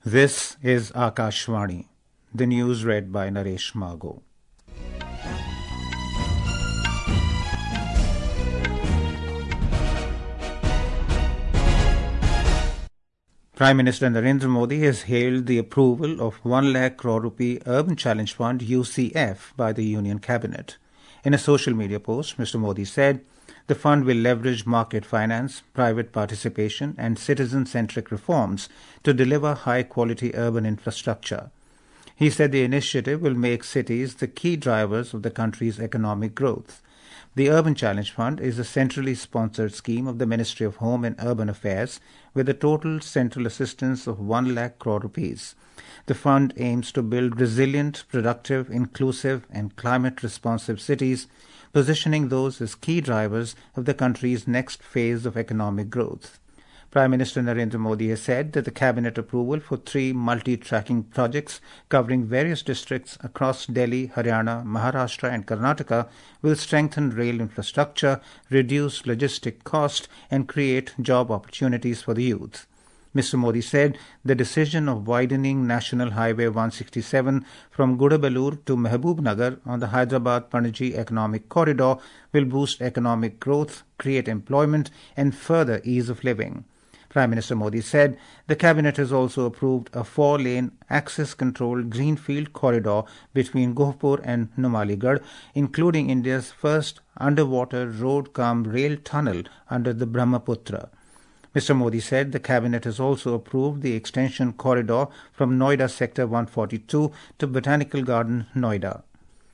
This is Akashvani. The news read by Naresh Margo. Prime Minister Narendra Modi has hailed the approval of 1 lakh crore rupee Urban Challenge Fund UCF by the Union Cabinet. In a social media post, Mr. Modi said, the fund will leverage market finance, private participation and citizen-centric reforms to deliver high-quality urban infrastructure. He said the initiative will make cities the key drivers of the country's economic growth. The Urban Challenge Fund is a centrally sponsored scheme of the Ministry of Home and Urban Affairs with a total central assistance of 1 lakh crore rupees. The fund aims to build resilient, productive, inclusive and climate-responsive cities, positioning those as key drivers of the country's next phase of economic growth. Prime Minister Narendra Modi has said that the cabinet approval for 3 multi-tracking projects covering various districts across Delhi, Haryana, Maharashtra and Karnataka will strengthen rail infrastructure, reduce logistic cost and create job opportunities for the youth. Mr. Modi said the decision of widening National Highway 167 from Gudabellur to Mehboob-Nagar on the Hyderabad-Panaji Economic Corridor will boost economic growth, create employment and further ease of living. Prime Minister Modi said the cabinet has also approved a 4-lane access-controlled greenfield corridor between Gohpur and Numaligarh, including India's first underwater road-cum-rail tunnel under the Brahmaputra. Mr. Modi said the cabinet has also approved the extension corridor from Noida Sector 142 to Botanical Garden, Noida.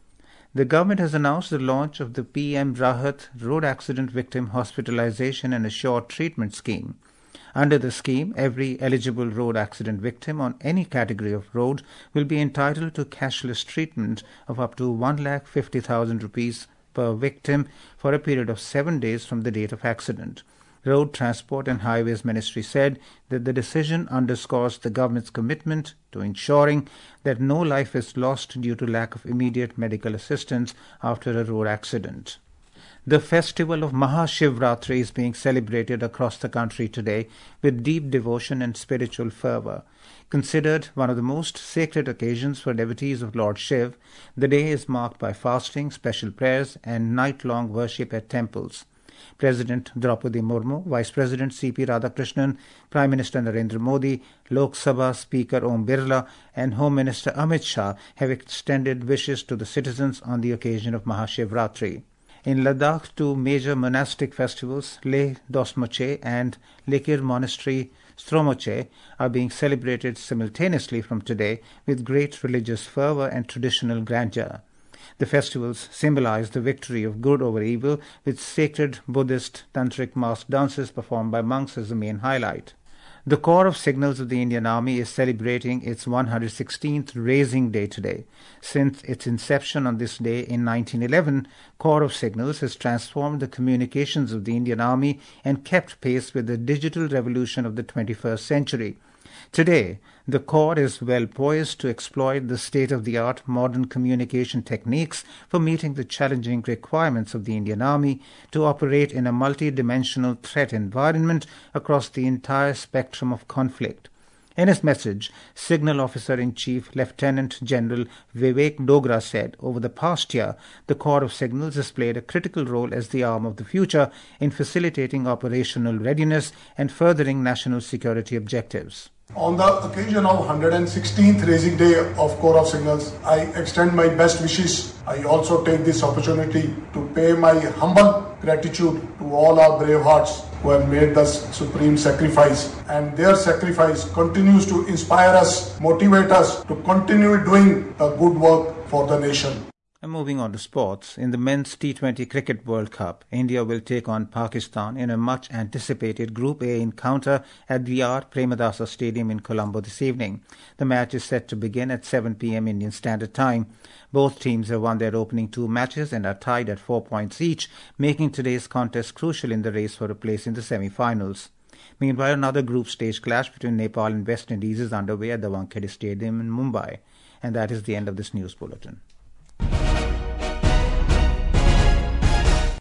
The government has announced the launch of the PM Rahat Road Accident Victim Hospitalization and Assured Treatment Scheme. Under the scheme, every eligible road accident victim on any category of road will be entitled to cashless treatment of up to 1,50,000 rupees per victim for a period of 7 days from the date of accident. Road Transport and Highways Ministry said that the decision underscores the government's commitment to ensuring that no life is lost due to lack of immediate medical assistance after a road accident. The festival of Mahashivratri is being celebrated across the country today with deep devotion and spiritual fervor. Considered one of the most sacred occasions for devotees of Lord Shiv, the day is marked by fasting, special prayers and night-long worship at temples. President Draupadi Murmu, Vice President C.P. Radhakrishnan, Prime Minister Narendra Modi, Lok Sabha Speaker Om Birla and Home Minister Amit Shah have extended wishes to the citizens on the occasion of Mahashivratri. In Ladakh, 2 major monastic festivals, Leh Dosmoche and Lekir Monastery Stromoche, are being celebrated simultaneously from today with great religious fervor and traditional grandeur. The festivals symbolize the victory of good over evil, with sacred Buddhist tantric mask dances performed by monks as the main highlight. The Corps of Signals of the Indian Army is celebrating its 116th Raising Day today. Since its inception on this day in 1911, Corps of Signals has transformed the communications of the Indian Army and kept pace with the digital revolution of the 21st century. Today, the Corps is well poised to exploit the state-of-the-art modern communication techniques for meeting the challenging requirements of the Indian Army to operate in a multi-dimensional threat environment across the entire spectrum of conflict. In his message, Signal Officer-in-Chief Lieutenant General Vivek Dogra said, over the past year, the Corps of Signals has played a critical role as the arm of the future in facilitating operational readiness and furthering national security objectives. On the occasion of 116th Raising Day of Corps of Signals, I extend my best wishes. I also take this opportunity to pay my humble gratitude to all our brave hearts who have made the supreme sacrifice, and their sacrifice continues to inspire us, motivate us to continue doing the good work for the nation. And moving on to sports, in the Men's T20 Cricket World Cup, India will take on Pakistan in a much-anticipated Group A encounter at the R. Premadasa Stadium in Colombo this evening. The match is set to begin at 7 p.m. Indian Standard Time. Both teams have won their opening 2 matches and are tied at 4 points each, making today's contest crucial in the race for a place in the semi-finals. Meanwhile, another group stage clash between Nepal and West Indies is underway at the Wankhede Stadium in Mumbai. And that is the end of this news bulletin.